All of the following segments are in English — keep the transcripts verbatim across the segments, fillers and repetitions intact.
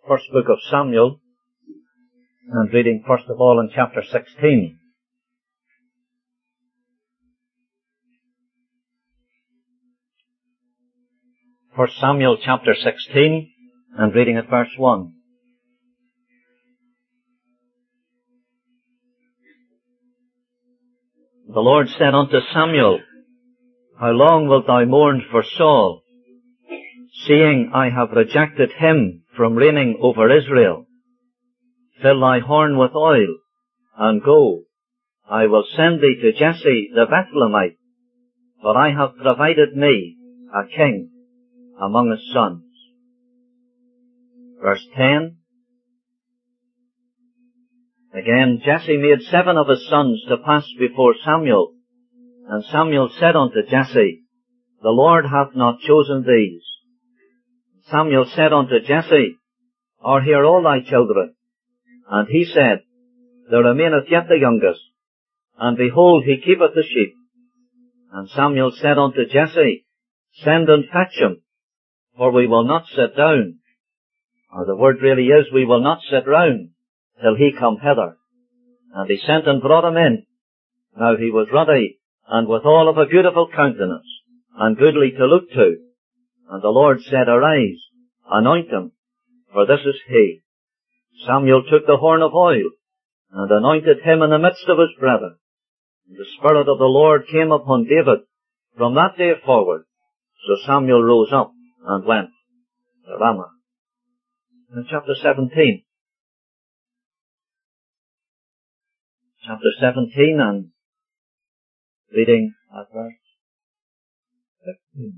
first book of Samuel, and reading first of all in chapter sixteen. First Samuel chapter sixteen, and reading at verse one. The Lord said unto Samuel, How long wilt thou mourn for Saul, seeing I have rejected him from reigning over Israel? Fill thy horn with oil, and go. I will send thee to Jesse the Bethlehemite, for I have provided me a king among his sons. Verse ten. Again, Jesse made seven of his sons to pass before Samuel. And Samuel said unto Jesse, The Lord hath not chosen these. Samuel said unto Jesse, Are here all thy children? And he said, There remaineth yet the youngest, and behold, he keepeth the sheep. And Samuel said unto Jesse, Send and fetch him, for we will not sit down. Or the word really is, we will not sit round till he come hither. And he sent and brought him in. Now he was ruddy, and withal of a beautiful countenance, and goodly to look to. And the Lord said, Arise, anoint him, for this is he. Samuel took the horn of oil, and anointed him in the midst of his brethren. And the Spirit of the Lord came upon David from that day forward. So Samuel rose up and went to Ramah. In chapter seventeen. Chapter seventeen, and reading at verse fifteen.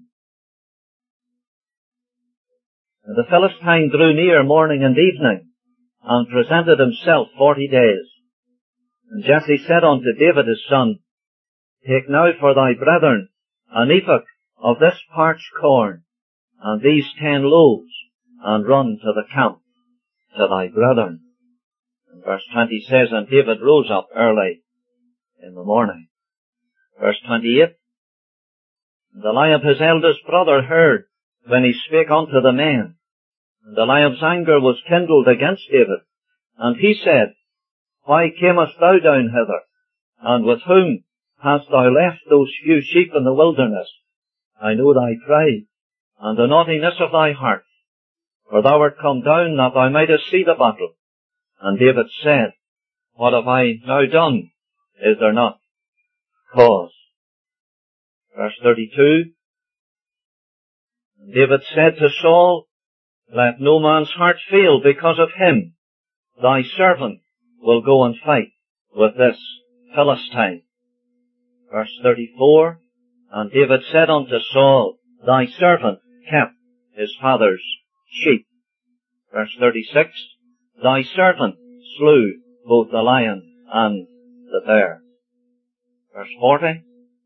And the Philistine drew near morning and evening, and presented himself forty days. And Jesse said unto David his son, Take now for thy brethren an ephah of this parched corn, and these ten loaves, and run to the camp to thy brethren. And verse twenty says, And David rose up early in the morning. Verse twenty-eight, And the lie of his eldest brother heard when he spake unto the men. And the live's anger was kindled against David. And he said, Why camest thou down hither? And with whom hast thou left those few sheep in the wilderness? I know thy pride, and the naughtiness of thy heart. For thou art come down that thou mightest see the battle. And David said, What have I now done? Is there not cause? Verse thirty-two, And David said to Saul, Let no man's heart fail because of him. Thy servant will go and fight with this Philistine. Verse thirty-four, And David said unto Saul, Thy servant kept his father's sheep. Verse thirty-six, Thy servant slew both the lion and the bear. Verse forty,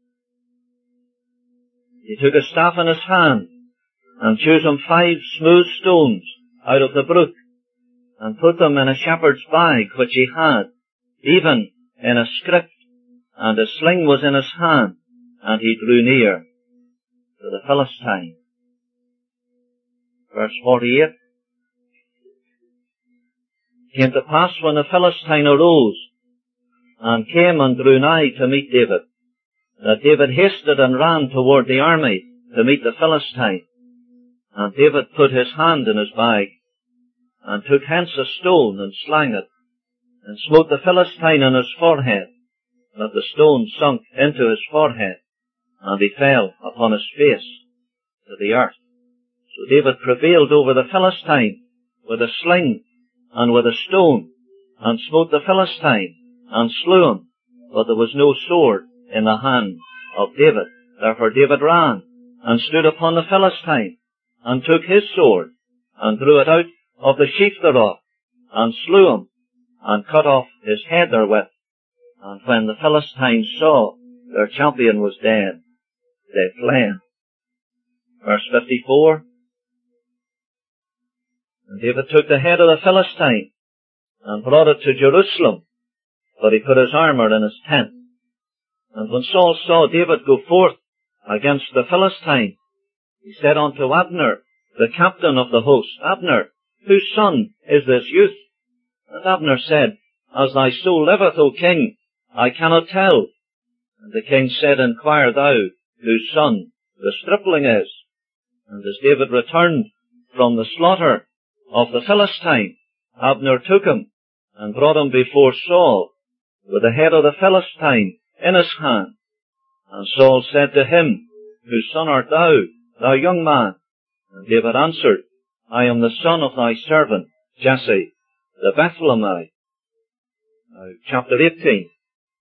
He took a staff in his hand, and chose him five smooth stones out of the brook, and put them in a shepherd's bag which he had, even in a scrip, and a sling was in his hand, and he drew near to the Philistine. Verse forty-eight, Came to pass when the Philistine arose, and came and drew nigh to meet David, that David hasted and ran toward the army to meet the Philistine. And David put his hand in his bag, and took hence a stone, and slang it, and smote the Philistine in his forehead, that the stone sunk into his forehead, and he fell upon his face to the earth. So David prevailed over the Philistine with a sling and with a stone, and smote the Philistine, and slew him, but there was no sword in the hand of David. Therefore David ran, and stood upon the Philistine, and took his sword, and drew it out of the sheath thereof, and slew him, and cut off his head therewith. And when the Philistines saw their champion was dead, they fled. Verse fifty-four, And David took the head of the Philistine, and brought it to Jerusalem, but he put his armour in his tent. And when Saul saw David go forth against the Philistine, he said unto Abner, the captain of the host, Abner, whose son is this youth? And Abner said, As thy soul liveth, O king, I cannot tell. And the king said, Inquire thou whose son the stripling is. And as David returned from the slaughter of the Philistine, Abner took him and brought him before Saul with the head of the Philistine in his hand. And Saul said to him, Whose son art thou, thou young man? And David answered, I am the son of thy servant Jesse, the Bethlehemite. Now, chapter eighteen.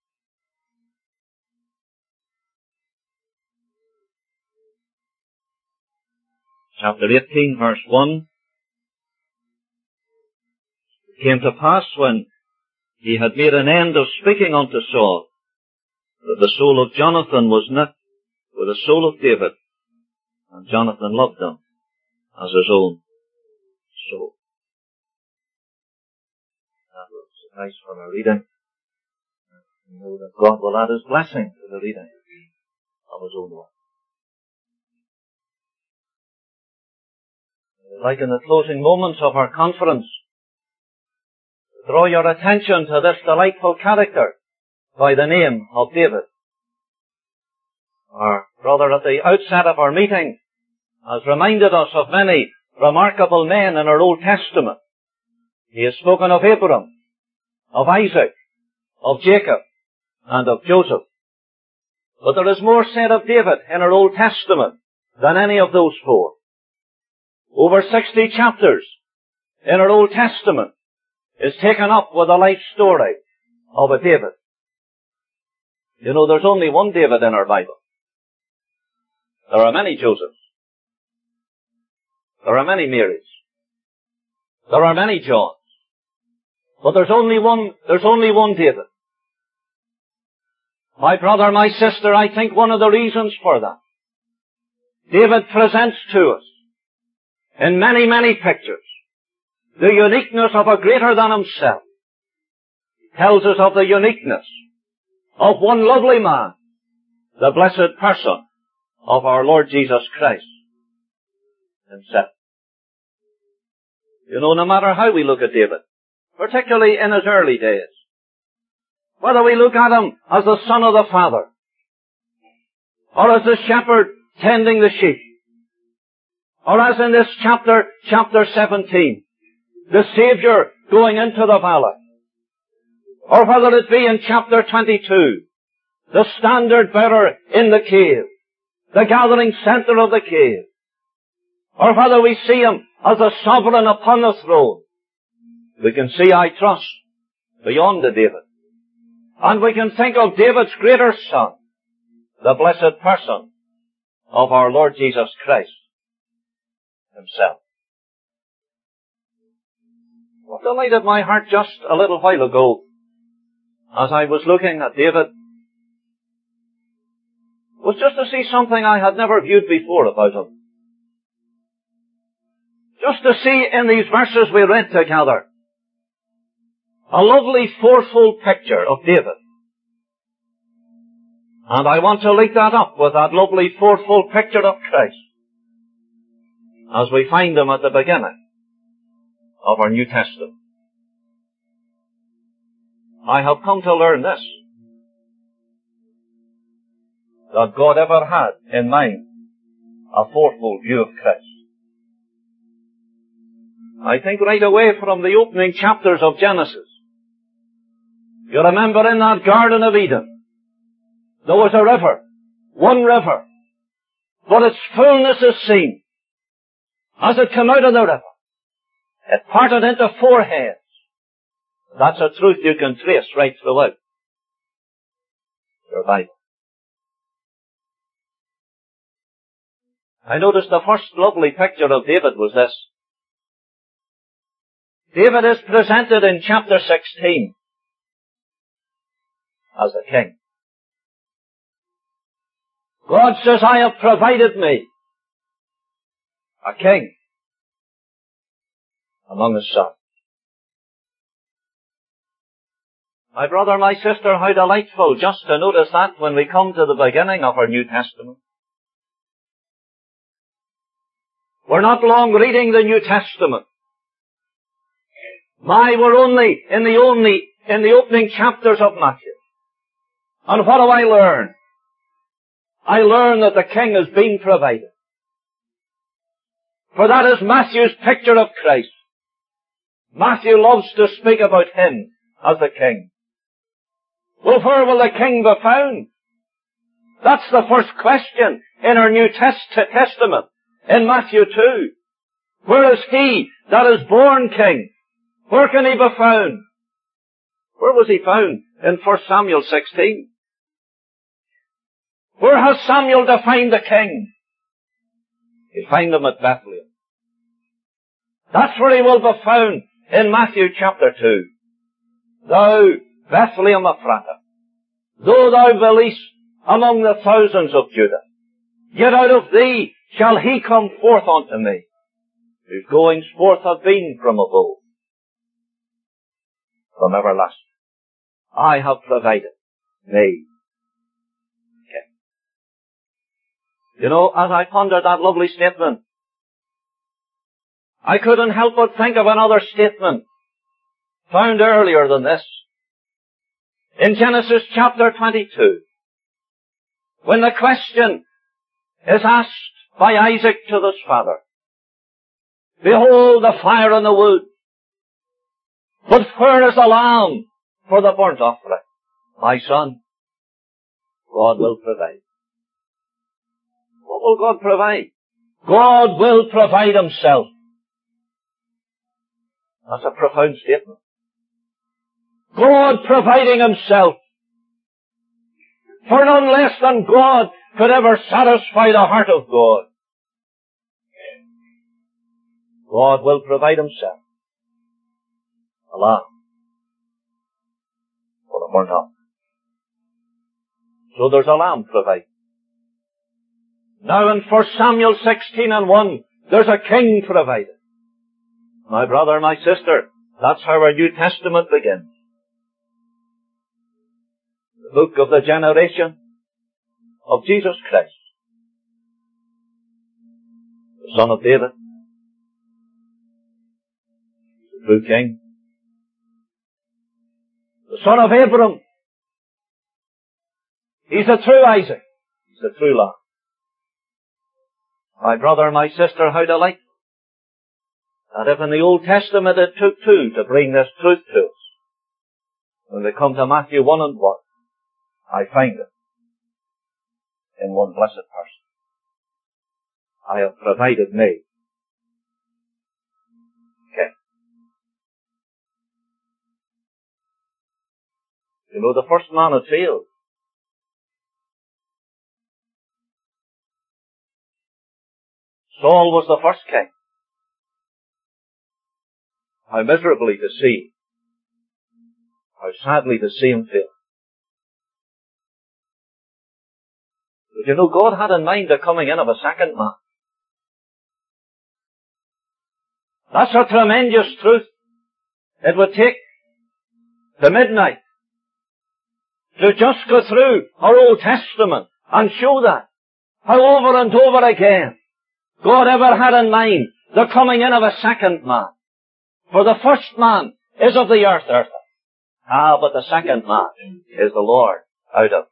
Chapter eighteen, verse one. It came to pass when he had made an end of speaking unto Saul, that the soul of Jonathan was knit with the soul of David, and Jonathan loved him as his own soul. That will suffice for our reading. We know that God will add his blessing to the reading of his own word. Like in the closing moments of our conference, draw your attention to this delightful character by the name of David. Our brother at the outset of our meeting has reminded us of many remarkable men in our Old Testament. He has spoken of Abraham, of Isaac, of Jacob, and of Joseph. But there is more said of David in our Old Testament than any of those four. Over sixty chapters in our Old Testament is taken up with the life story of a David. You know, there's only one David in our Bible. There are many Josephs. There are many Marys. There are many Johns. But there's only one, there's only one David. My brother, my sister, I think one of the reasons for that, David presents to us in many, many pictures the uniqueness of a greater than himself. He tells us of the uniqueness of one lovely man, the blessed person of our Lord Jesus Christ himself. You know, no matter how we look at David, particularly in his early days, whether we look at him as the son of the Father, or as the shepherd tending the sheep, or as in this chapter, chapter seventeen, the Saviour going into the valley, or whether it be in chapter twenty-two, the standard bearer in the cave, the gathering centre of the cave, or whether we see him as a sovereign upon the throne, we can see, I trust, beyond the David. And we can think of David's greater son, the blessed person of our Lord Jesus Christ himself. What delighted my heart just a little while ago, as I was looking at David, was just to see something I had never viewed before about him. Just to see in these verses we read together a lovely fourfold picture of David. And I want to link that up with that lovely fourfold picture of Christ as we find him at the beginning of our New Testament. I have come to learn this, that God ever had in mind a fourfold view of Christ. I think right away from the opening chapters of Genesis, you remember in that Garden of Eden, there was a river, one river, but its fullness is seen. As it came out of the river, it parted into four heads. That's a truth you can trace right throughout your Bible. I noticed the first lovely picture of David was this. David is presented in chapter sixteen as a king. God says, I have provided me a king among his sons. My brother, my sister, how delightful just to notice that when we come to the beginning of our New Testament. We're not long reading the New Testament, My, we're only in the only, in the opening chapters of Matthew. And what do I learn? I learn that the King has been provided. For that is Matthew's picture of Christ. Matthew loves to speak about Him as the King. Well, where will the King be found? That's the first question in our New Test- Testament, in Matthew two. Where is He that is born King? Where can He be found? Where was He found? In First Samuel sixteen. Where has Samuel defined the King? You find Him at Bethlehem. That's where He will be found in Matthew chapter two. Thou, Bethlehem Ephratah, though thou be least among the thousands of Judah, yet out of thee shall He come forth unto me, whose goings forth have been from of old, from everlasting. I have provided me. Okay. You know, as I pondered that lovely statement, I couldn't help but think of another statement found earlier than this. In Genesis chapter twenty-two, when the question is asked by Isaac to his father, behold the fire and the wood, but where is the lamb for the burnt offering? My son, God will provide. What will God provide? God will provide Himself. That's a profound statement. God providing Himself. For none less than God could ever satisfy the heart of God. God will provide Himself a lamb for the burnt offering. So there's a lamb provided. Now in First Samuel sixteen and one, there's a king provided. My brother, my sister, that's how our New Testament begins. The book of the generation of Jesus Christ, the Son of David, the true King, the son of Abraham. He's a true Isaac. He's a true lamb. My brother, my sister, how delightful that if in the Old Testament it took two to bring this truth to us, when we come to Matthew one and one, I find it in one blessed person. I have provided me. Okay. You know, the first man had failed. Saul was the first king. How miserably to see. How sadly to see him fail. But you know, God had in mind the coming in of a second man. That's a tremendous truth. It would take the midnight to just go through our Old Testament and show that. How over and over again God ever had in mind the coming in of a second man. For the first man is of the earth, earth. Ah, but the second man is the Lord out of.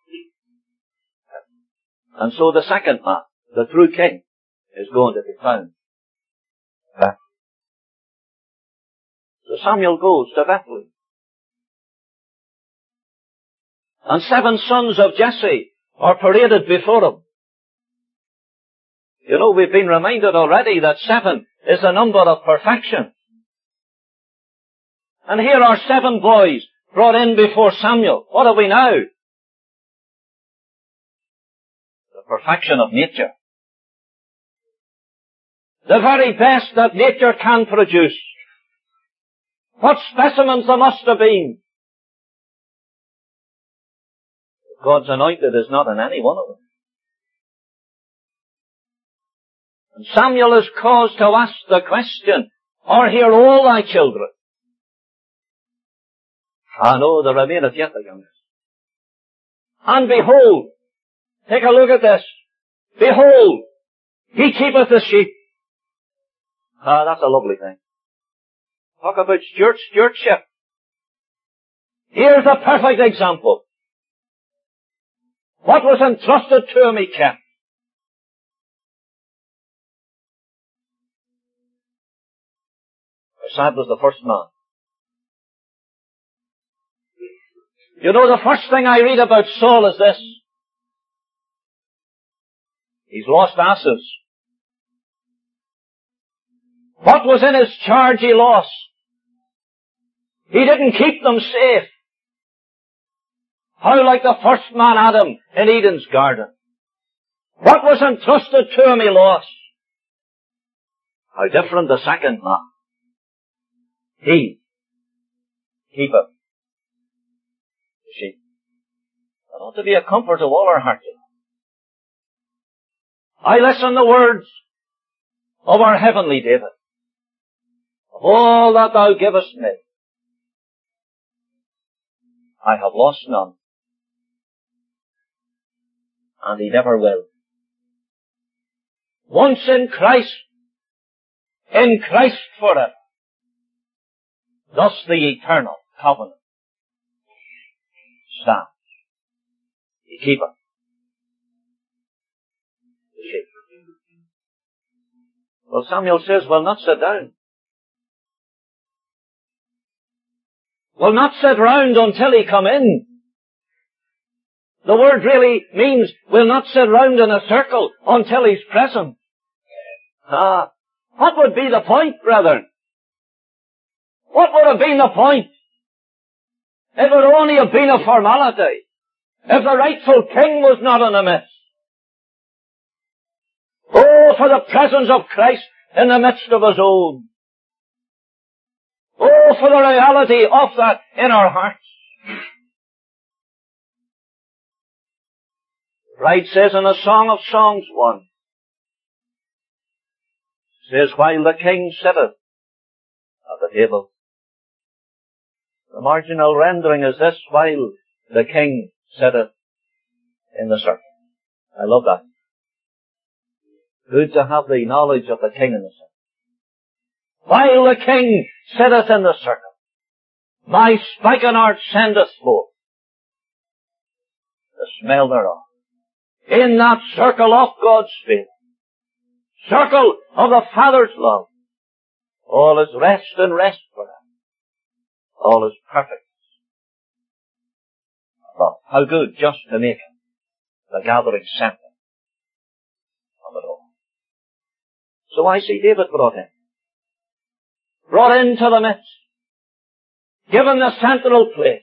And so the second man, the true king, is going to be found. So Samuel goes to Bethlehem. And seven sons of Jesse are paraded before him. You know, we've been reminded already that seven is a number of perfection. And here are seven boys brought in before Samuel. What are we now? The perfection of nature. The very best that nature can produce. What specimens there must have been. God's anointed is not in any one of them. And Samuel is caused to ask the question, are here all thy children? Ah, no, there remaineth yet the youngest. And behold, take a look at this. Behold, he keepeth the sheep. Ah, that's a lovely thing. Talk about steward, stewardship. Here's a perfect example. What was entrusted to him, he kept. Sad was the first man. You know, the first thing I read about Saul is this. He's lost asses. What was in his charge he lost. He didn't keep them safe. How like the first man Adam in Eden's garden. What was entrusted to him he lost. How different the second man. He, keep it. You see, that ought to be a comfort to all our hearts. I listen the words of our heavenly David. Of all that thou givest me, I have lost none. And he never will. Once in Christ, in Christ forever. Thus the eternal covenant stands. You keep it. You see. Well, Samuel says, well, not sit down. Well, not sit round until he come in. The word really means we'll not sit round in a circle until he's present. Ah, what would be the point, brethren? What would have been the point? It would only have been a formality if the rightful king was not in the midst. Oh, for the presence of Christ in the midst of his own. Oh, for the reality of that in our hearts. Right says in the Song of Songs one, says, while the king sitteth at the table. The marginal rendering is this, while the king sitteth in the circle. I love that. Good to have the knowledge of the king in the circle. While the king sitteth in the circle, my spikenard sendeth forth the smell thereof. In that circle of God's Spirit, circle of the Father's love, all is rest and rest for him. All is perfect. Love. How good just to make him the gathering center of it all. So I see David brought in. Brought into the midst. Given the central place.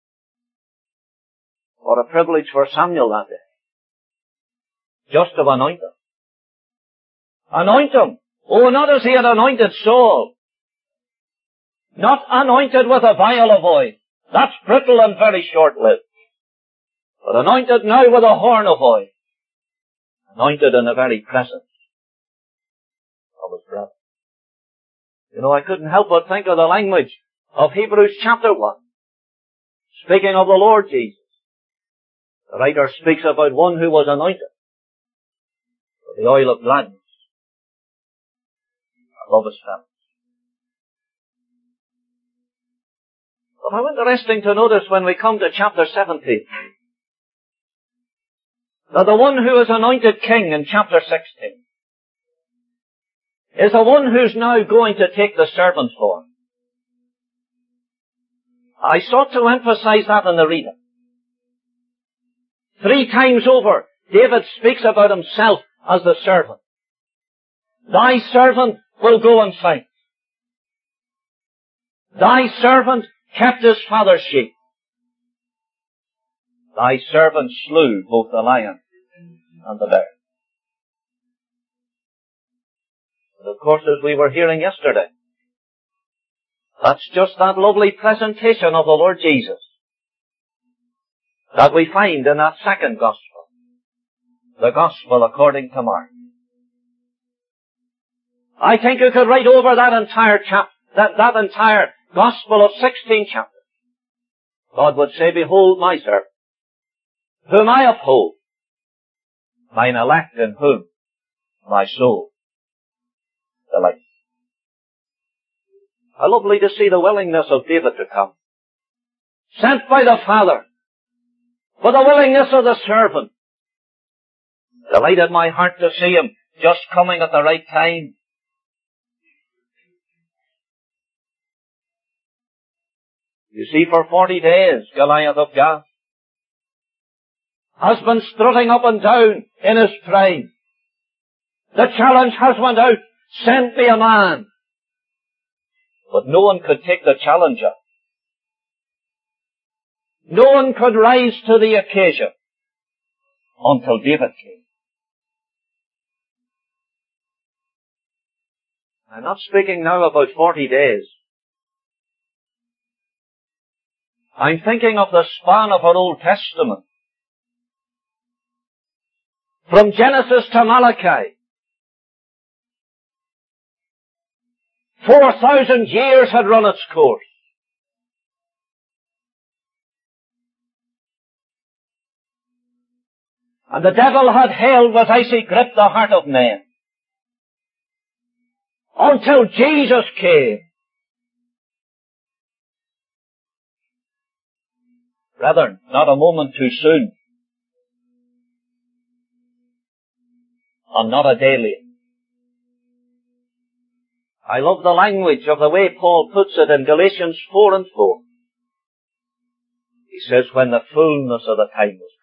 What a privilege for Samuel that day. Just to anoint him. Anoint him. Oh, not as he had anointed Saul. Not anointed with a vial of oil. That's brittle and very short-lived. But anointed now with a horn of oil. Anointed in the very presence of his brother. You know, I couldn't help but think of the language of Hebrews chapter one. Speaking of the Lord Jesus. The writer speaks about one who was anointed with the oil of gladness. I love his fellows. But how interesting to notice when we come to chapter seventeen, that the one who is anointed king in chapter sixteen is the one who's now going to take the servant form. I sought to emphasize that in the reading. Three times over, David speaks about himself as the servant. Thy servant will go and fight. Thy servant kept his father's sheep. Thy servant slew both the lion and the bear. And of course, as we were hearing yesterday, that's just that lovely presentation of the Lord Jesus that we find in that second gospel, the gospel according to Mark. I think you could write over that entire chap, that, that entire gospel of sixteen chapters. God would say, behold my servant, whom I uphold, mine elect in whom my soul delights. How lovely to see the willingness of David to come. Sent by the Father, for the willingness of the servant. Delighted my heart to see him just coming at the right time. You see, for forty days, Goliath of Gath has been strutting up and down in his pride. The challenge has went out, send me a man. But no one could take the challenger. No one could rise to the occasion until David came. I'm not speaking now about forty days. I'm thinking of the span of our Old Testament. From Genesis to Malachi. Four thousand years had run its course. And the devil had held with icy grip the heart of men. Until Jesus came. Brethren, not a moment too soon. And not a day late. I love the language of the way Paul puts it in Galatians four and four. He says, when the fullness of the time was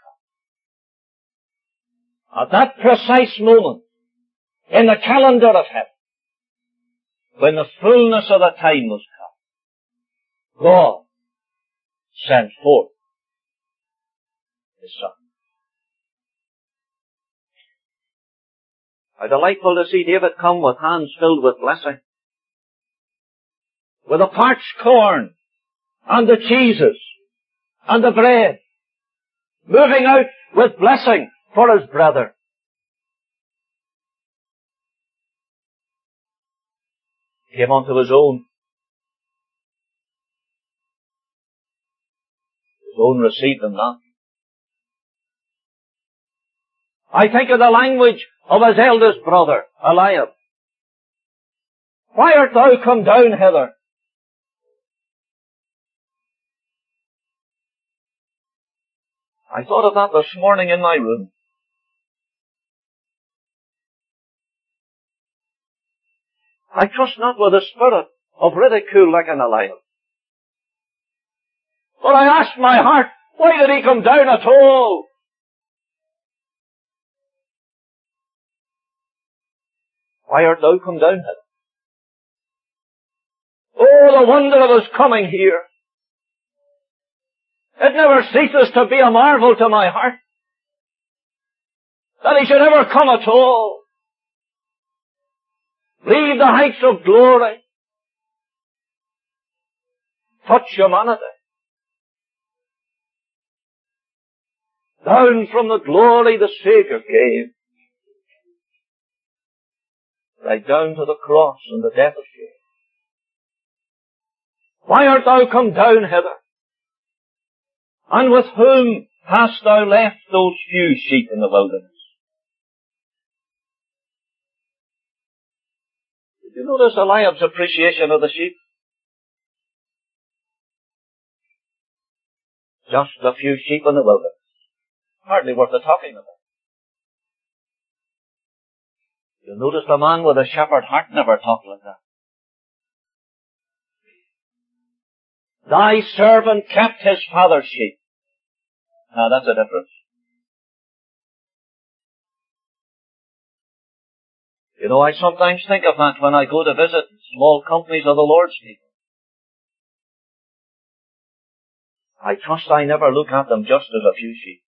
come. At that precise moment, in the calendar of heaven, when the fullness of the time was come, God sent forth His Son. How delightful to see David come with hands filled with blessing. With the parched corn, and the cheeses, and the bread, moving out with blessing for his brother. Came unto his own. His own received him not. I think of the language of his eldest brother, Eliab. Why art thou come down hither? I thought of that this morning in my room. I trust not with a spirit of ridicule like an Eliab. But I asked my heart, why did he come down at all? Why art thou come down hither? Oh, the wonder of his coming here. It never ceases to be a marvel to my heart that he should ever come at all. Leave the heights of glory. Touch humanity. Down from the glory the Saviour gave. Right down to the cross and the death of shame. Why art thou come down hither? And with whom hast thou left those few sheep in the wilderness? Did you notice Eliab's appreciation of the sheep? Just a few sheep in the wilderness. Hardly worth the talking about. You notice the man with a shepherd heart never talked like that. Thy servant kept his father's sheep. Now that's a difference. You know, I sometimes think of that when I go to visit small companies of the Lord's people. I trust I never look at them just as a few sheep.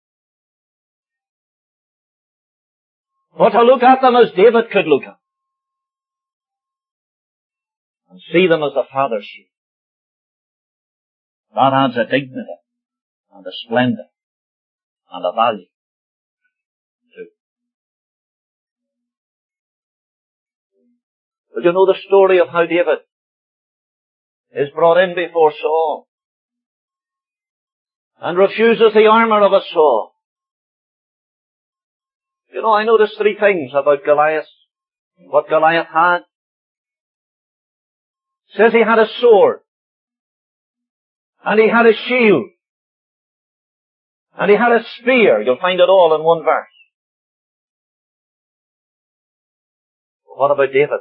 But to look at them as David could look at. And see them as the Father's sheep. That adds a dignity, and a splendor, and a value too. But you know the story of how David is brought in before Saul and refuses the armor of a Saul. You know, I noticed three things about Goliath. What Goliath had. says he had a sword. And he had a shield. And he had a spear. You'll find it all in one verse. What about David?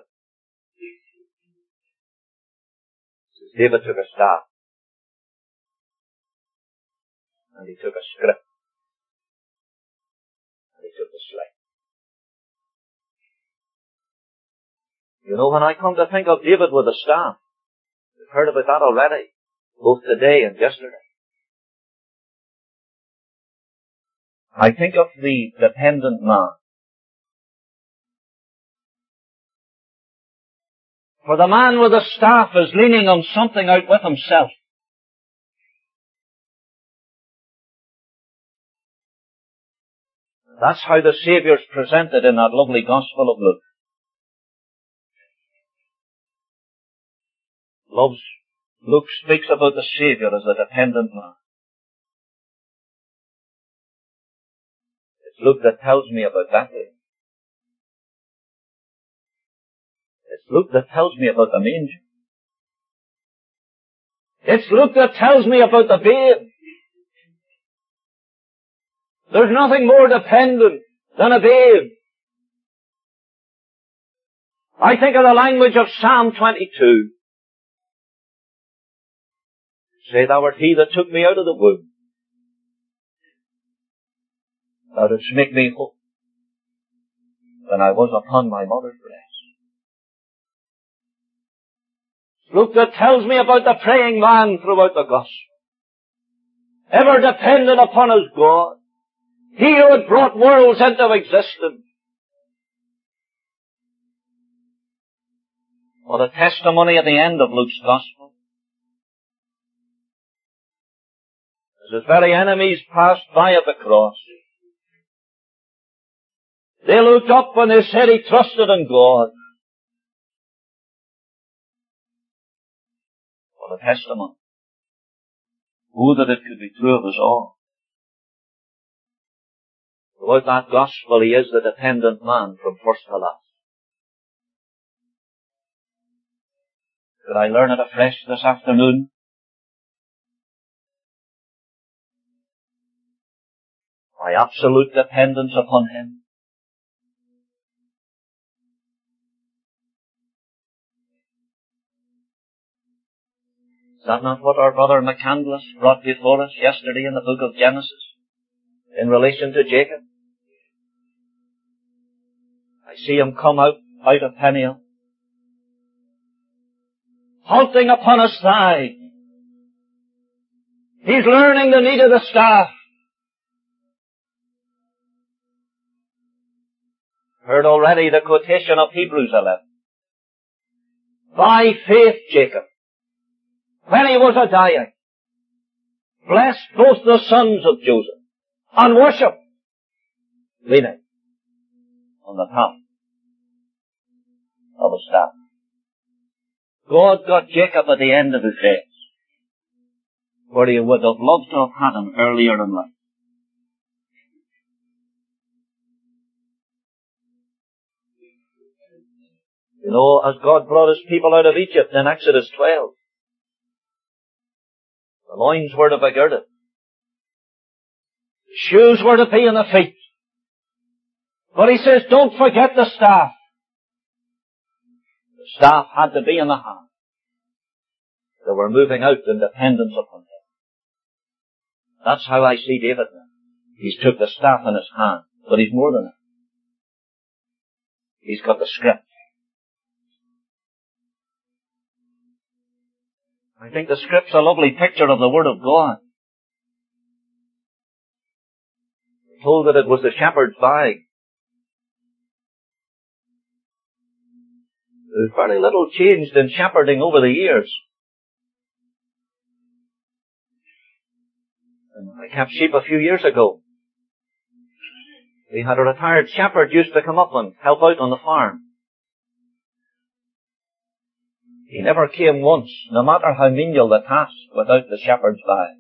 David took a staff. And he took a scrip. And he took the sling. You know, when I come to think of David with a staff, we've heard about that already, both today and yesterday. I think of the dependent man. For the man with the staff is leaning on something out with himself. That's how the Saviour's presented in that lovely Gospel of Luke. Love's, Luke speaks about the Saviour as a dependent man. It's Luke that tells me about that. It's Luke that tells me about the manger. It's Luke that tells me about the babe. There's nothing more dependent than a babe. I think of the language of Psalm twenty-two. Say, thou art he that took me out of the womb. Thou didst make me whole when I was upon my mother's breast. Luke that tells me about the praying man throughout the Gospel. Ever dependent upon his God. He who had brought worlds into existence. What a testimony at the end of Luke's Gospel. As his very enemies passed by at the cross, they looked up and they said he trusted in God. What a testimony. Oh, that it could be true of us all. Throughout that Gospel, he is the dependent man from first to last. Could I learn it afresh this afternoon? My absolute dependence upon him. Is that not what our brother McCandless brought before us yesterday in the book of Genesis in relation to Jacob? I see him come out, out of Peniel, halting upon his thigh. He's learning the need of the staff. Heard already the quotation of Hebrews eleven. By faith, Jacob, when he was a dying, blessed both the sons of Joseph, and worship, leaning on the top of a staff. God got Jacob at the end of his days, where he would have loved to have had him earlier in life. You know, as God brought his people out of Egypt in Exodus twelve, the loins were to be girded. The shoes were to be in the feet. But he says, don't forget the staff. The staff had to be in the hand. They were moving out in dependence upon him. That's how I see David now. He's took the staff in his hand, but he's more than that. He's got the script. I think the script's a lovely picture of the Word of God. We're told that it was the shepherd's bag. There's very little changed in shepherding over the years. I kept sheep a few years ago. We had a retired shepherd used to come up and help out on the farm. He never came once, no matter how menial the task, without the shepherd's bag.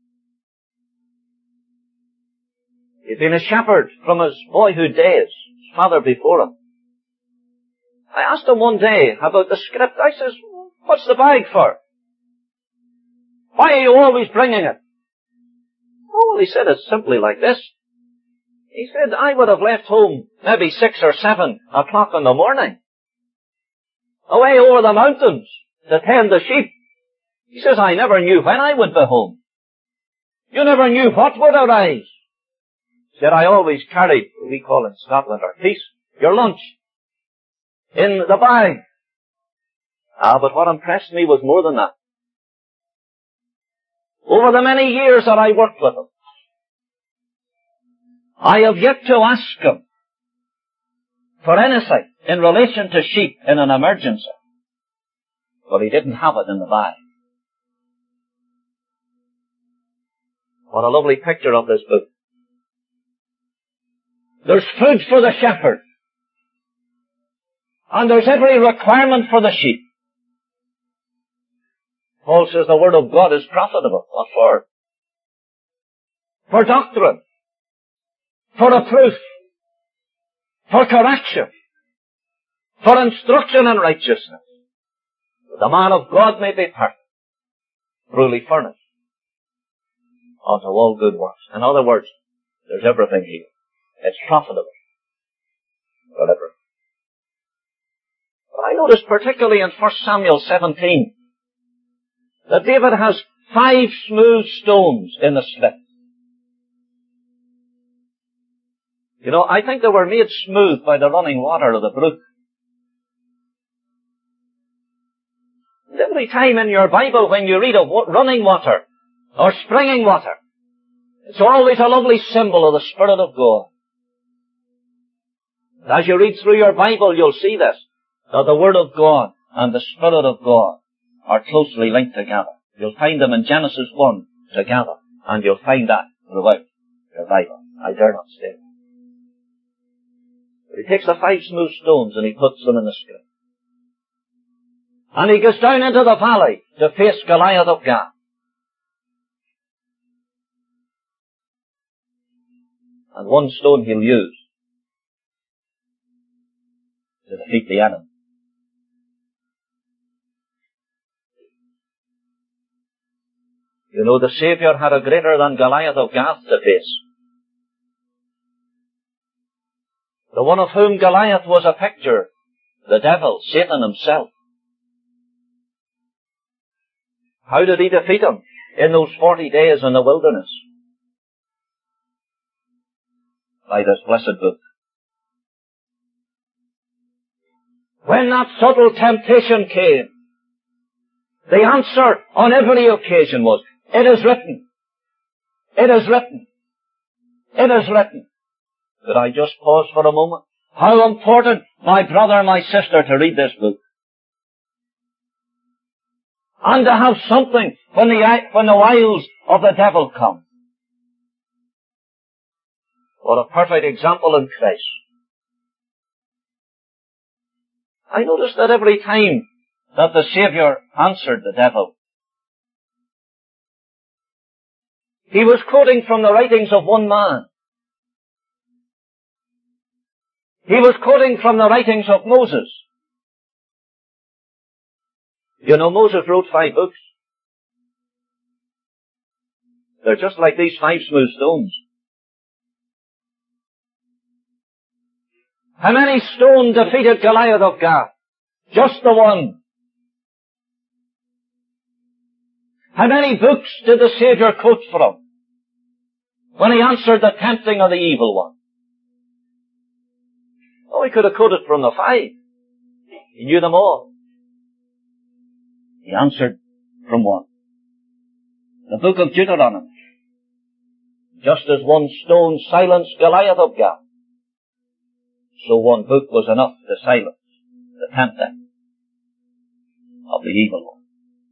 He'd been a shepherd from his boyhood days, his father before him. I asked him one day about the script. I says, What's the bag for? Why are you always bringing it? Oh, well, he said it simply like this. He said, I would have left home maybe six or seven o'clock in the morning, away over the mountains to tend the sheep. He says, I never knew when I would be home. You never knew what would arise. He said, I always carried, what we call in Scotland, our piece, your lunch, in the bag. Ah, but what impressed me was more than that. Over the many years that I worked with him, I have yet to ask him for anything in relation to sheep in an emergency. But he didn't have it in the bag. What a lovely picture of this book. There's food for the shepherd. And there's every requirement for the sheep. Paul says the word of God is profitable. What for? For doctrine. For reproof. For correction. For instruction in righteousness. That the man of God may be perfect, truly furnished unto all good works. In other words, there's everything here. It's profitable for everything. But I noticed particularly in First Samuel seventeen that David has five smooth stones in the slit. You know, I think they were made smooth by the running water of the brook. And every time in your Bible when you read of running water or springing water, it's always a lovely symbol of the Spirit of God. And as you read through your Bible, you'll see this, that the Word of God and the Spirit of God are closely linked together. You'll find them in Genesis one together, and you'll find that throughout your Bible. I dare not say. But he takes the five smooth stones and he puts them in the script. And he goes down into the valley to face Goliath of Gath. And one stone he'll use to defeat the enemy. You know, the Saviour had a greater than Goliath of Gath to face. The one of whom Goliath was a picture, the devil, Satan himself. How did he defeat him in those forty days in the wilderness? By this blessed book. When that subtle temptation came, the answer on every occasion was, it is written. It is written. It is written. Could I just pause for a moment? How important, my brother, my sister, to read this book. And to have something when the, when the wiles of the devil come. What a perfect example in Christ. I noticed that every time that the Saviour answered the devil, he was quoting from the writings of one man. He was quoting from the writings of Moses. You know, Moses wrote five books. They're just like these five smooth stones. How many stone defeated Goliath of Gath? Just the one. How many books did the Saviour quote from when he answered the tempting of the evil one? Oh, he could have quoted from the five. He knew them all. He answered from one. The book of Deuteronomy. Just as one stone silenced Goliath of Gath, so one book was enough to silence the tempting of the evil one.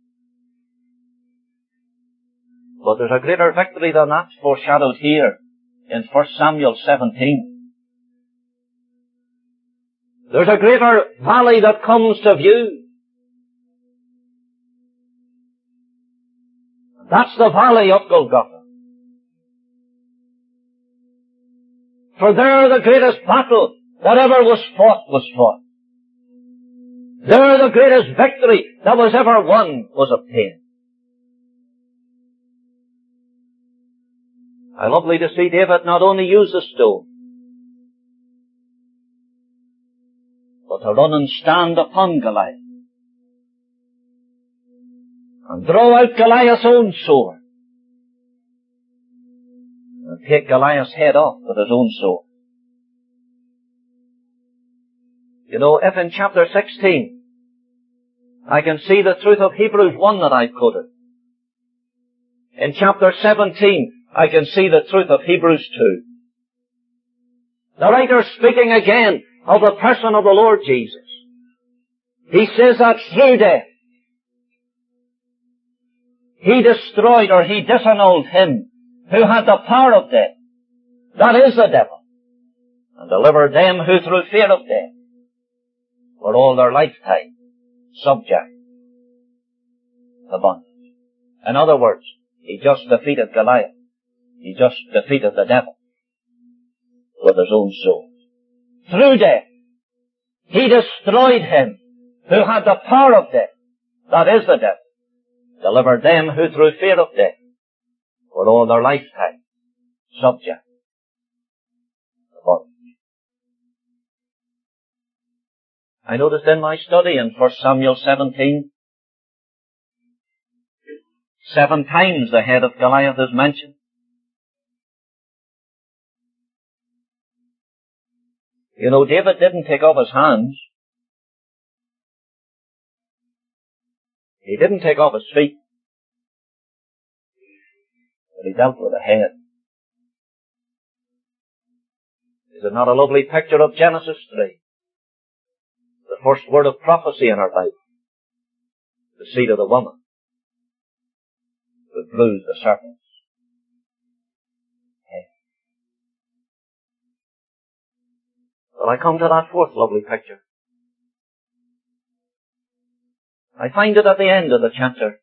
But there's a greater victory than that foreshadowed here in First Samuel seventeen. There's a greater valley that comes to view. That's the valley of Golgotha. For there the greatest battle that ever was fought was fought. There the greatest victory that was ever won was obtained. How lovely to see David not only use the stone, but to run and stand upon Goliath and draw out Goliath's own sword and take Goliath's head off with his own sword. You know, if in chapter sixteen I can see the truth of Hebrews one that I've quoted, in chapter seventeen I can see the truth of Hebrews two. The writer speaking again of the person of the Lord Jesus. He says that through death, He destroyed or He disannulled him who had the power of death, that is the devil, and delivered them who through fear of death were all their lifetime subject to bondage. In other words, He just defeated Goliath. He just defeated the devil with His own sword. Through death, He destroyed him who had the power of death, that is the devil, delivered them who through fear of death were all their lifetime subject to bondage. I noticed in my study in First Samuel seventeen, seven times the head of Goliath is mentioned. You know, David didn't take off his hands. He didn't take off his feet. But he dealt with the head. Is it not a lovely picture of Genesis three? The first word of prophecy in our Bible. The seed of the woman would bruise the serpent's head. But I come to that fourth lovely picture. I find it at the end of the chapter.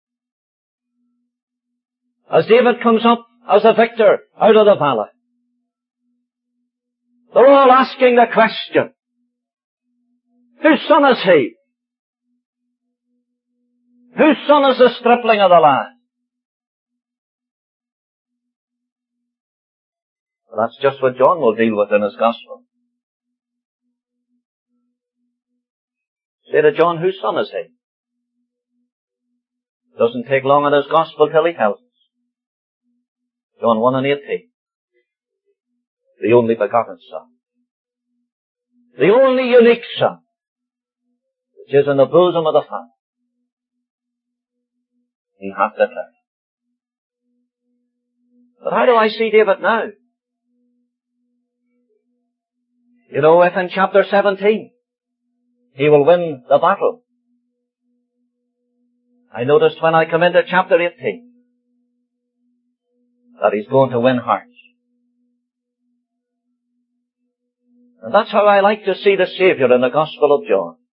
As David comes up as a victor out of the valley, they're all asking the question, whose son is he? Whose son is the stripling of the lad? Well, that's just what John will deal with in his gospel. Say to John, whose son is he? Doesn't take long in his gospel till he tells us. John one and eighteen. The only begotten Son. The only unique Son, which is in the bosom of the Father. He hath declared. But how do I see David now? You know, if in chapter seventeen he will win the battle, I noticed when I come into chapter eighteen that he's going to win hearts. And that's how I like to see the Saviour in the Gospel of John.